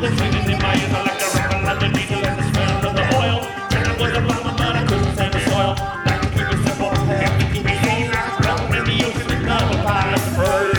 with the swinging in my ears. I like the rumble of the diesel and the smell of the oil. And I was a farmer, but I couldn't stand the soil. Like to keep it simple, have to keep it clean. Like a stone in the ocean, and double pile of pearl.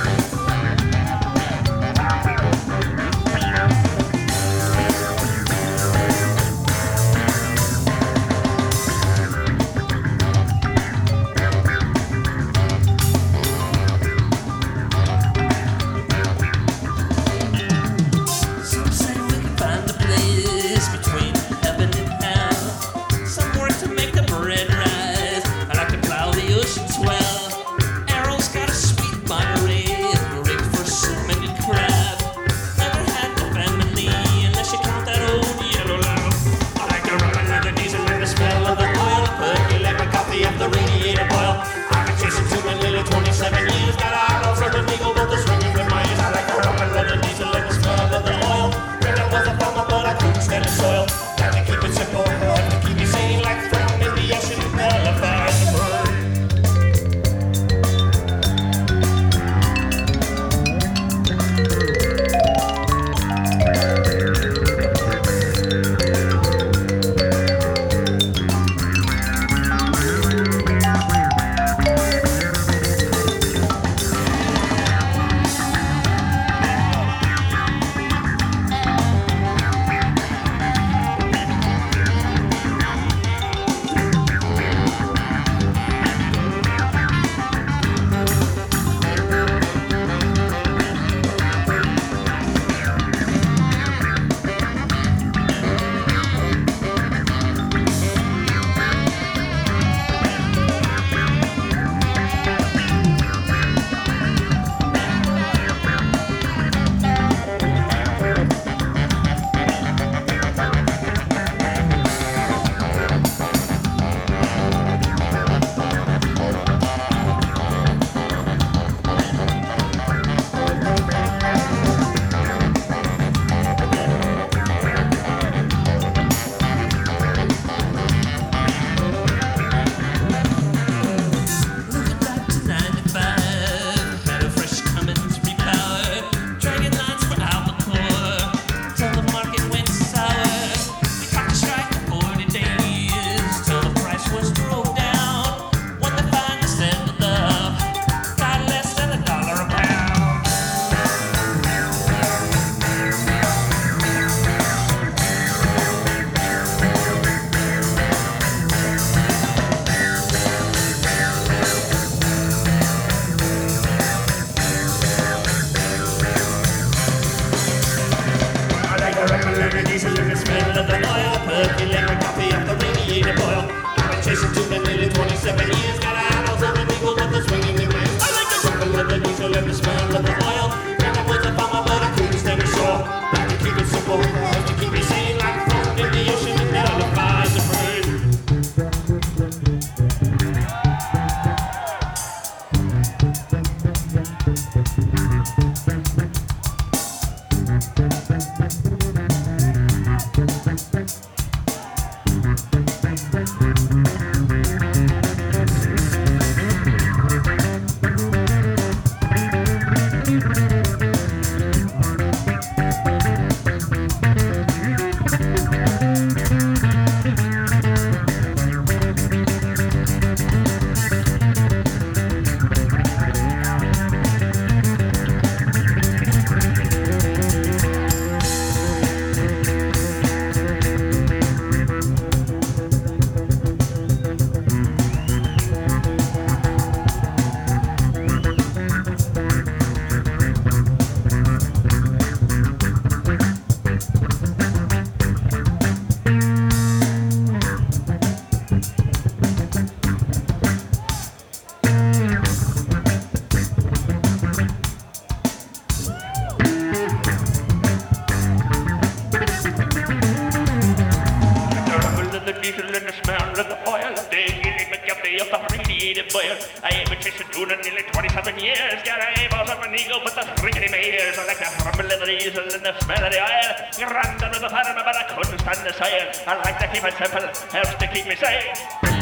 I ain't been chasing tuna nearly 27 years. Got a balls of an eagle, but the rickety mares. I like the rumble of the diesel and the smell of the oil. Grand under the farmer, but I couldn't stand the soil. I like to keep it simple, helps to keep me sane.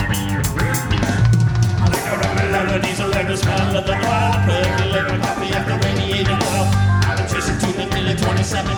I like the rumble of the diesel and the smell of the oil. Percolate my coffee after radiating oil. I've been chasing tuna nearly 27